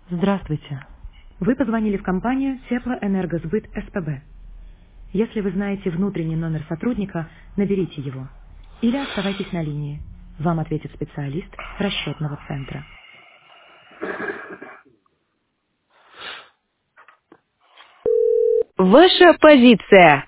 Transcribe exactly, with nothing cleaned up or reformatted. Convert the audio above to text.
Здравствуйте. Вы позвонили в компанию Теплоэнергосбыт СПБ. Если вы знаете внутренний номер сотрудника, наберите его. Или оставайтесь на линии. Вам ответит специалист расчетного центра. Ваша позиция.